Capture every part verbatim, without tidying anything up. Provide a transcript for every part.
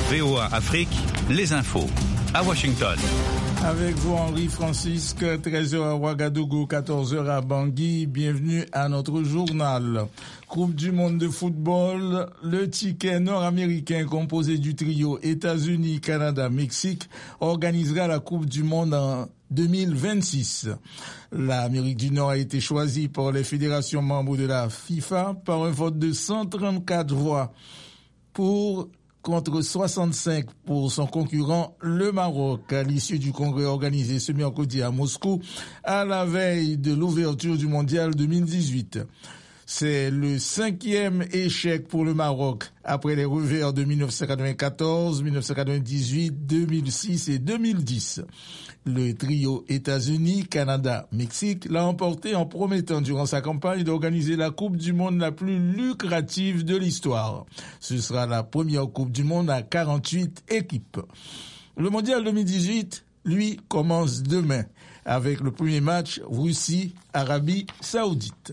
V O A Afrique, les infos. À Washington. Avec vous, Henri Francisque, treize heures à Ouagadougou, quatorze heures à Bangui. Bienvenue à notre journal. Coupe du monde de football, le ticket nord-américain composé du trio États-Unis, Canada, Mexique organisera la Coupe du monde en deux mille vingt-six. L'Amérique du Nord a été choisie par les fédérations membres de la FIFA par un vote de cent trente-quatre voix pour contre soixante-cinq pour son concurrent, le Maroc, à l'issue du congrès organisé ce mercredi à Moscou, à la veille de l'ouverture du mondial deux mille dix-huit. C'est le cinquième échec pour le Maroc, après les revers de dix-neuf cent quatre-vingt-quatorze, dix-neuf cent quatre-vingt-dix-huit, deux mille six et deux mille dix. Le trio États-Unis, Canada, Mexique l'a emporté en promettant durant sa campagne d'organiser la Coupe du Monde la plus lucrative de l'histoire. Ce sera la première Coupe du Monde à quarante-huit équipes. Le mondial deux mille dix-huit, lui, commence demain avec le premier match Russie-Arabie Saoudite.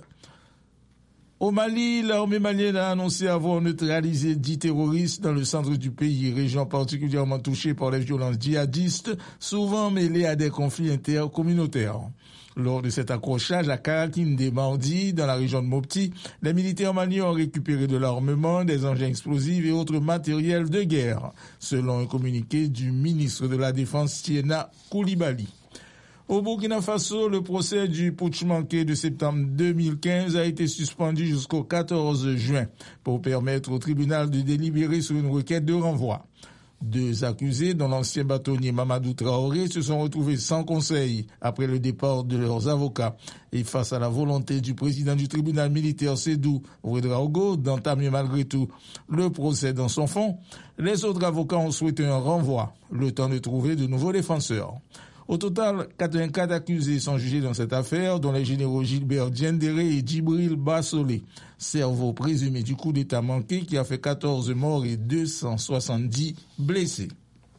Au Mali, l'armée malienne a annoncé avoir neutralisé dix terroristes dans le centre du pays, région particulièrement touchée par les violences djihadistes, souvent mêlées à des conflits intercommunautaires. Lors de cet accrochage à Karakinde mardi, dans la région de Mopti, les militaires maliens ont récupéré de l'armement, des engins explosifs et autres matériels de guerre, selon un communiqué du ministre de la Défense Tiena Koulibaly. Au Burkina Faso, le procès du putsch manqué de septembre deux mille quinze a été suspendu jusqu'au quatorze juin pour permettre au tribunal de délibérer sur une requête de renvoi. Deux accusés, dont l'ancien bâtonnier Mamadou Traoré, se sont retrouvés sans conseil après le départ de leurs avocats. Et face à la volonté du président du tribunal militaire Sédou Ouedraogo d'entamer malgré tout le procès dans son fond, les autres avocats ont souhaité un renvoi, le temps de trouver de nouveaux défenseurs. Au total, quatre-vingt-quatre accusés sont jugés dans cette affaire, dont les généraux Gilbert Diendéré et Djibril Bassolé, cerveau présumé du coup d'État manqué qui a fait quatorze morts et deux cent soixante-dix blessés.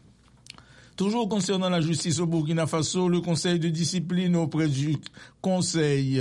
Toujours concernant la justice au Burkina Faso, le Conseil de discipline auprès du Conseil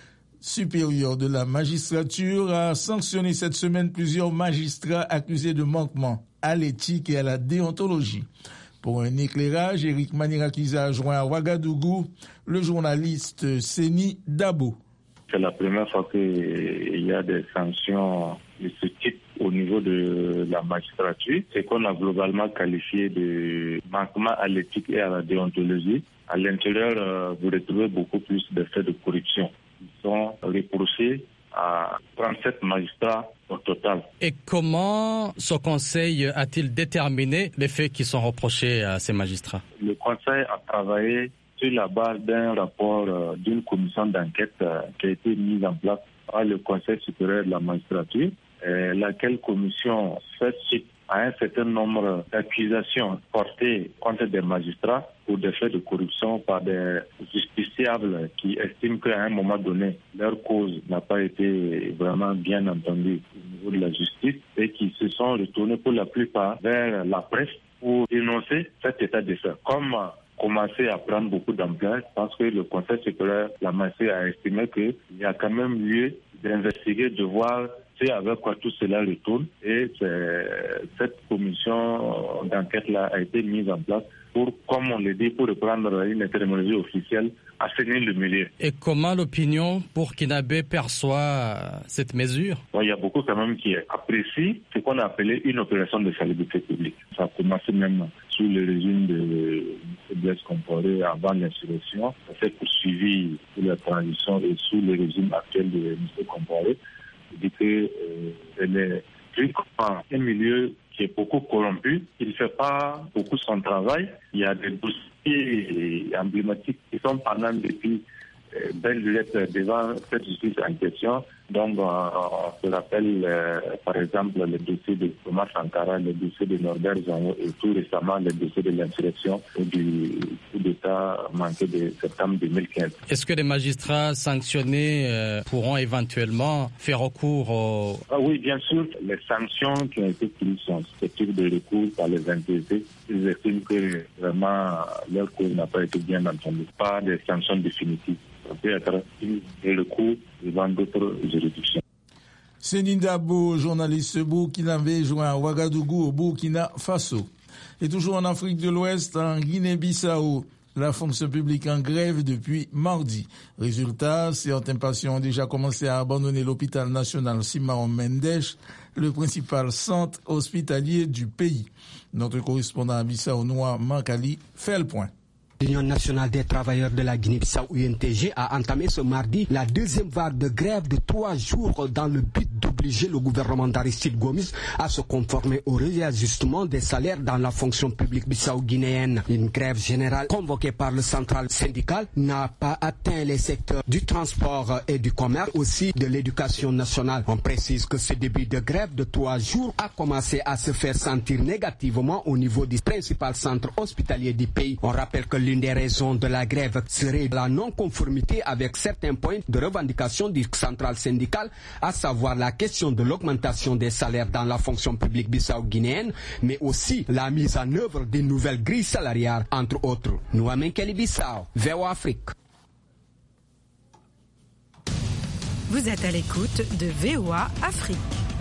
supérieur de la magistrature a sanctionné cette semaine plusieurs magistrats accusés de manquement à l'éthique et à la déontologie. Pour un éclairage, Éric Manirakiza a joint à Ouagadougou le journaliste Seni Dabo. C'est la première fois qu'il y a des sanctions de ce type au niveau de la magistrature. C'est qu'on a globalement qualifié de manquement à l'éthique et à la déontologie. À l'intérieur, vous retrouvez beaucoup plus de faits de corruption. Ils sont reprochés à trente-sept magistrats au total. Et comment ce conseil a-t-il déterminé les faits qui sont reprochés à ces magistrats? Le conseil a travaillé sur la base d'un rapport euh, d'une commission d'enquête euh, qui a été mise en place par le Conseil supérieur de la magistrature, euh, laquelle commission fait suite à un certain nombre d'accusations portées contre des magistrats pour des faits de corruption par des justiciables qui estiment qu'à un moment donné, leur cause n'a pas été vraiment bien entendue au niveau de la justice et qui se sont retournés pour la plupart vers la presse pour dénoncer cet état de fait. Comme commencé à prendre beaucoup d'ampleur parce que le Conseil supérieur de la magistrature a estimé qu'il y a quand même lieu d'investiguer, de voir c'est avec quoi tout cela retourne et cette commission d'enquête-là a été mise en place pour, comme on le dit, pour reprendre une terminologie officielle, assainir le milieu. Et comment l'opinion burkinabé perçoit cette mesure? Bon, il y a beaucoup quand même qui apprécient ce qu'on a appelé une opération de salubrité publique. Ça a commencé même sous le régime de M. Blaise Compaoré avant l'insurrection. Ça s'est poursuivi sous la transition et sous le régime actuel de M. Compaoré. Je dis que euh, est un milieu qui est beaucoup corrompu, il ne fait pas beaucoup son travail. Il y a des dossiers emblématiques qui sont pendant depuis euh, belle lurette devant cette justice en question. Donc, on, on se rappelle, euh, par exemple, le dossier de Thomas Sankara, le dossier de Norbert Zango et tout récemment le dossier de l'insurrection et du coup d'État manqué de septembre deux mille quinze. Est-ce que les magistrats sanctionnés euh, pourront éventuellement faire recours au... Ah oui, bien sûr. Les sanctions qui ont été prises sont susceptibles de recours par les intéressés. Ils estiment que vraiment leur cause n'a pas été bien entendue. Pas des sanctions définitives. Ça peut être un recours devant d'autres juridictions. Séni Dabo, journaliste burkinabé, joint à Ouagadougou au Burkina Faso. Et toujours en Afrique de l'Ouest, en Guinée-Bissau, la fonction publique en grève depuis mardi. Résultat, certains patients ont déjà commencé à abandonner l'hôpital national Simao Mendes, le principal centre hospitalier du pays. Notre correspondant à Bissau, Noah Mankali, fait le point. L'Union nationale des travailleurs de la Guinée-Bissau U N T G a entamé ce mardi la deuxième vague de grève de trois jours dans le but d'obliger le gouvernement d'Aristide Gomis à se conformer au réajustement des salaires dans la fonction publique bissau-guinéenne. Une grève générale convoquée par le central syndical n'a pas atteint les secteurs du transport et du commerce, aussi de l'éducation nationale. On précise que ce début de grève de trois jours a commencé à se faire sentir négativement au niveau du principal centre hospitalier du pays. On rappelle que l'une des raisons de la grève serait la non-conformité avec certains points de revendication du central syndical, à savoir la question de l'augmentation des salaires dans la fonction publique bissau-guinéenne, mais aussi la mise en œuvre des nouvelles grilles salariales, entre autres. Nouamen Kelly-Bissau, V O A Afrique. Vous êtes à l'écoute de V O A Afrique.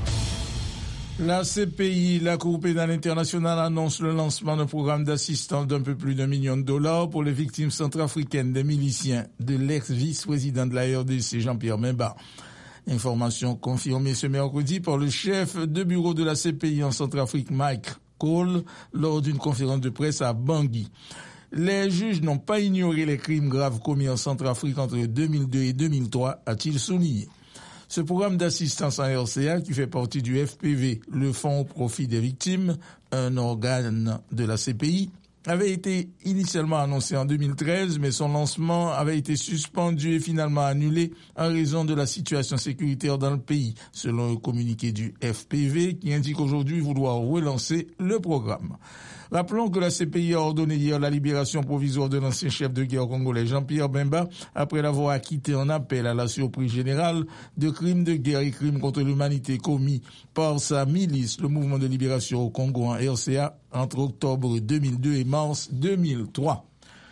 La C P I, la Cour pénale internationale, annonce le lancement d'un programme d'assistance d'un peu plus d'un million de dollars pour les victimes centrafricaines des miliciens de l'ex-vice-président de la R D C, Jean-Pierre Bemba. Information confirmée ce mercredi par le chef de bureau de la C P I en Centrafrique, Mike Cole, lors d'une conférence de presse à Bangui. Les juges n'ont pas ignoré les crimes graves commis en Centrafrique entre deux mille deux et deux mille trois, a-t-il souligné. Ce programme d'assistance en R C A, qui fait partie du F P V, le Fonds au profit des victimes, un organe de la C P I, avait été initialement annoncé en deux mille treize, mais son lancement avait été suspendu et finalement annulé en raison de la situation sécuritaire dans le pays, selon le communiqué du F P V qui indique aujourd'hui vouloir relancer le programme. Rappelons que la C P I a ordonné hier la libération provisoire de l'ancien chef de guerre congolais Jean-Pierre Bemba après l'avoir acquitté en appel à la surprise générale de crimes de guerre et crimes contre l'humanité commis par sa milice, le mouvement de libération au Congo en R C A, entre octobre deux mille deux et mars deux mille trois.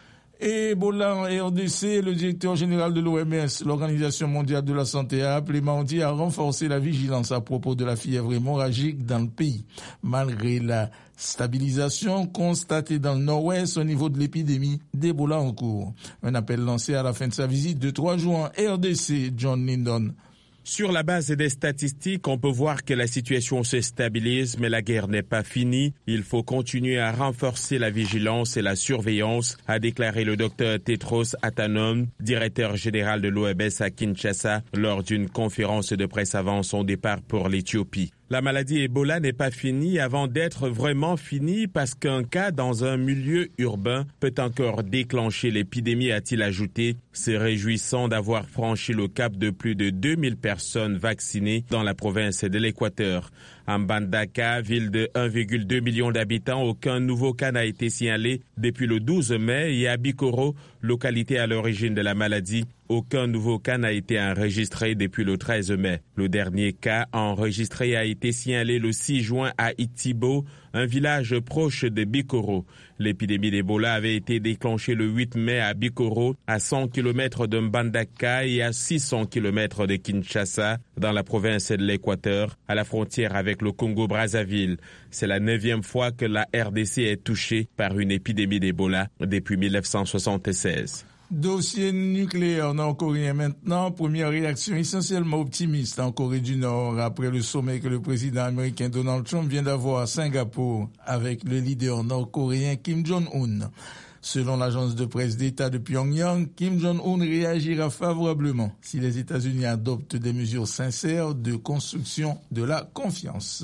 Et Ebola en R D C, le directeur général de l'O M S, l'Organisation mondiale de la santé, a appelé mardi à renforcer la vigilance à propos de la fièvre hémorragique dans le pays. Malgré la stabilisation constatée dans le nord-ouest au niveau de l'épidémie d'Ebola en cours. Un appel lancé à la fin de sa visite de trois jours en R D C, John Lindon. Sur la base des statistiques, on peut voir que la situation se stabilise, mais la guerre n'est pas finie. Il faut continuer à renforcer la vigilance et la surveillance, a déclaré le docteur Tedros Adhanom, directeur général de l'O M S à Kinshasa, lors d'une conférence de presse avant son départ pour l'Éthiopie. La maladie Ebola n'est pas finie avant d'être vraiment finie parce qu'un cas dans un milieu urbain peut encore déclencher l'épidémie, a-t-il ajouté, se réjouissant d'avoir franchi le cap de plus de deux mille personnes vaccinées dans la province de l'Équateur. En Mbandaka, ville de un virgule deux million d'habitants, aucun nouveau cas n'a été signalé depuis le douze mai et à Bikoro, localité à l'origine de la maladie, aucun nouveau cas n'a été enregistré depuis le treize mai. Le dernier cas enregistré a été signalé le six juin à Itibo, un village proche de Bikoro. L'épidémie d'Ebola avait été déclenchée le huit mai à Bikoro, à cent kilomètres de Mbandaka et à six cents kilomètres de Kinshasa, dans la province de l'Équateur, à la frontière avec le Congo-Brazzaville. C'est la neuvième fois que la R D C est touchée par une épidémie d'Ebola depuis mille neuf cent soixante-seize. Dossier nucléaire nord-coréen maintenant. Première réaction essentiellement optimiste en Corée du Nord après le sommet que le président américain Donald Trump vient d'avoir à Singapour avec le leader nord-coréen Kim Jong-un. Selon l'agence de presse d'État de Pyongyang, Kim Jong-un réagira favorablement si les États-Unis adoptent des mesures sincères de construction de la confiance.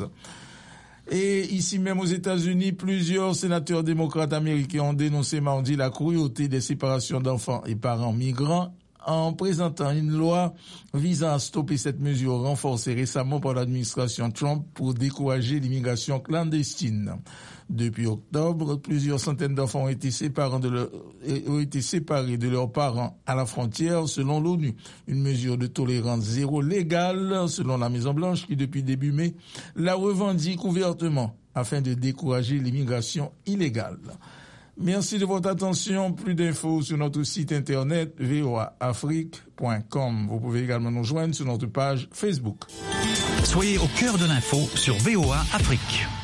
Et ici même aux États-Unis, plusieurs sénateurs démocrates américains ont dénoncé mardi la cruauté des séparations d'enfants et parents migrants en présentant une loi visant à stopper cette mesure renforcée récemment par l'administration Trump pour décourager l'immigration clandestine. Depuis octobre, plusieurs centaines d'enfants ont été séparés de, leur, ont été séparés de leurs parents à la frontière selon l'ONU. Une mesure de tolérance zéro légale selon la Maison-Blanche qui depuis début mai la revendique ouvertement afin de décourager l'immigration illégale. Merci de votre attention. Plus d'infos sur notre site internet v o a afrique point com. Vous pouvez également nous joindre sur notre page Facebook. Soyez au cœur de l'info sur V O A Afrique.